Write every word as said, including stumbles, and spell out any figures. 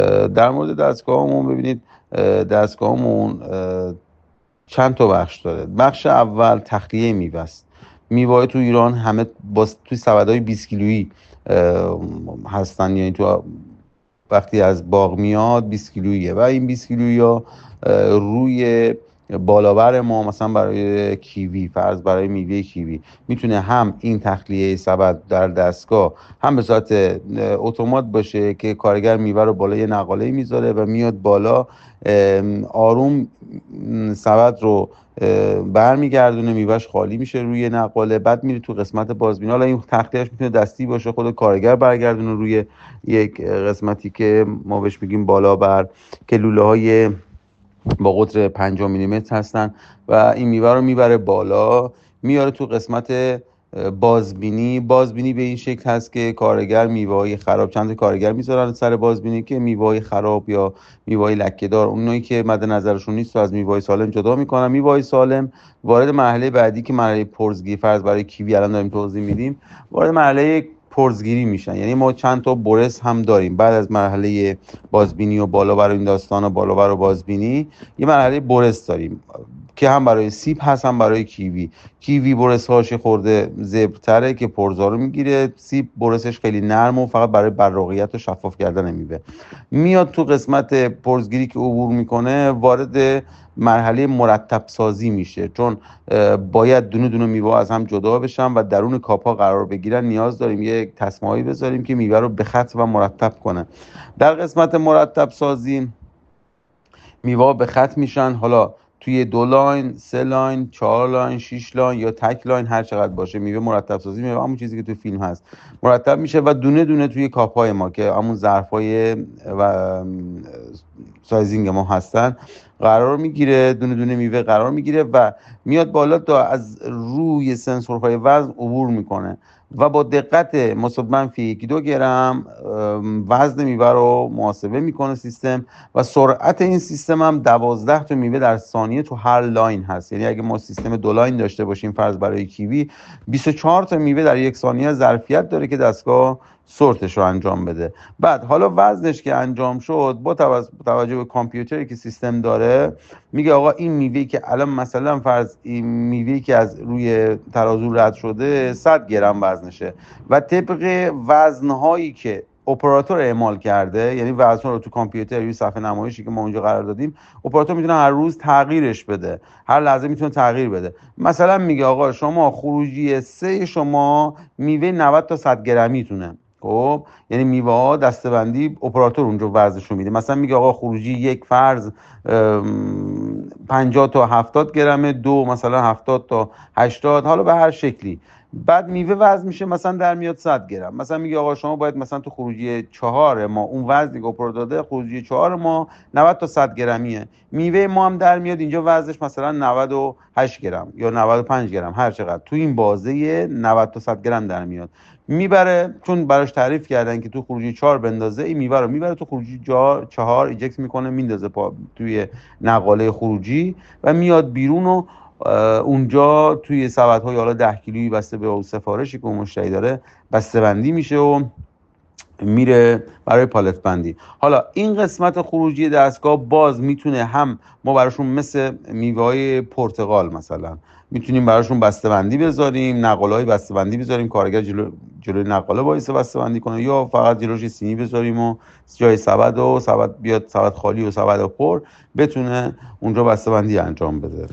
در مورد دستگاهمون ببینید دستگاهمون چند تا بخش داره. بخش اول تخلیه میوه است. میوه تو ایران همه با توی سبدهای بیست کیلویی هستن، یعنی تو وقتی از باغ میاد بیست کیلوییه و این بیست کیلویی ها روی بالابر ما مثلا برای کیوی، فرض برای میوه کیوی میتونه هم این تخلیه سبد در دستگاه هم به صورت اتومات باشه که کارگر میوه رو بالای نقاله میذاره و میاد بالا آروم سبد رو برمیگردونه، میوهش خالی میشه روی نقاله، بعد میره تو قسمت بازبینی. حالا این تخلیهش میتونه دستی باشه، خود کارگر برگردونه روی یک قسمتی که ما بهش میگیم بالا بر، که لوله های با قطر پنجاه میلیمتر هستن و این میوه رو میبره بالا میاره تو قسمت بازبینی. بازبینی به این شکل هست که کارگر میوه‌های خراب، چند کارگر میذارن سر بازبینی که میوه‌های خراب یا میوه‌های لکه‌دار، اونایی که مد نظرشون نیست رو از میوه‌های سالم جدا میکنن. میوه‌های سالم وارد مرحله بعدی که مرحله پرزگیری، فرض برای کیوی الان داریم توضیح میدیم، وارد مرحله پرزگیری میشن. یعنی ما چند تا برس هم داریم بعد از مرحله بازبینی و بالا برای این داستان و بالا برای بازبینی یه مرحله برس داریم که هم برای سیب هست هم برای کیوی. کیوی برس هاش خورده زبرتره که پرزارو میگیره، سیب برسش خیلی نرم و فقط برای براقیت و شفاف کردن میوه. میاد تو قسمت پرزگیری که عبور میکنه وارد مرحله مرتب سازی میشه، چون باید دونه دونه میوه از هم جدا بشن و درون کاپا قرار بگیرن. نیاز داریم یک تسمه‌ای بذاریم که میوه رو به خط و مرتب کنه. در قسمت مرتب سازی میوه به خط میشن، حالا توی دو لاین، سه لاین، چهار لاین، شش لاین یا تک لاین، هر چقدر باشه میوه مرتب سازی میوه همون چیزی که تو فیلم هست مرتب میشه و دونه دونه توی کاپای ما که همون ظرفای و سایزینگ ما هستن قرار میگیره، دونه دونه میوه قرار میگیره و میاد بالا تا از روی سنسورهای وزن عبور میکنه و با دقت مثبت منفی یک دو گرم وزن میوه رو محاسبه میکنه سیستم و سرعت این سیستم هم دوازده تا میوه در ثانیه تو هر لاین هست. یعنی اگه ما سیستم دو لاین داشته باشیم فرض برای کیوی، بیست و چهار تا میوه در یک ثانیه ظرفیت داره که دستگاه سورتش رو انجام بده. بعد حالا وزنش که انجام شد با توجه به کامپیوتری که سیستم داره میگه آقا این میوه‌ای که الان مثلا فرض این میوه‌ای که از روی ترازو رد شده صد گرم وزنشه و طبق وزنهایی که اپراتور اعمال کرده، یعنی وزن رو تو کامپیوتر روی صفحه نمایشی که ما اونجا قرار دادیم، اپراتور میتونه هر روز تغییرش بده، هر لحظه میتونه تغییر بده. مثلا میگه آقا شما خروجی سه شما میوه نود تا صد گرمیتونه، خب یعنی میوه ها دسته‌بندی اپراتور اونجا وزنشو میده. مثلا میگه آقا خروجی یک فرض پنجاه تا هفتاد گرمه، دو مثلا هفتاد تا هشتاد، حالا به هر شکلی. بعد میوه وزن میشه مثلا در میاد صد گرم. مثلا میگه آقا شما باید مثلا تو خروجی چهار ما اون وزنی که اپراتور داده خروجی چهار ما نود تا صد گرمیه، میوه ما هم در میاد اینجا وزنش مثلا نود و هشت گرم یا نود و پنج گرم، هر چقدر تو این بازه نود تا صد گرم در میاد. میبره چون براش تعریف کردن که تو خروجی چهار بندازه، این میوه رو میبره تو خروجی چهار ایجکت میکنه، میندازه توی نقاله خروجی و میاد بیرون و اونجا توی سبدهای حالا ده کیلویی بسته به سفارشی که مشتری داره بسته بندی میشه و میره برای پالت بندی. حالا این قسمت خروجی دستگاه باز میتونه هم ما براشون مثل میوه‌های پرتقال مثلا میتونیم براشون بسته بندی بذاریم، نقاله‌های بسته بندی بذاریم، کارگر جلو جلوی نقاله وایسه بسته بندی کنه، یا فقط جلوش سینی بذاریم و جای سبد و سبد بیاد، سبد خالی و سبد پر بتونه اونجا بسته بندی انجام بده.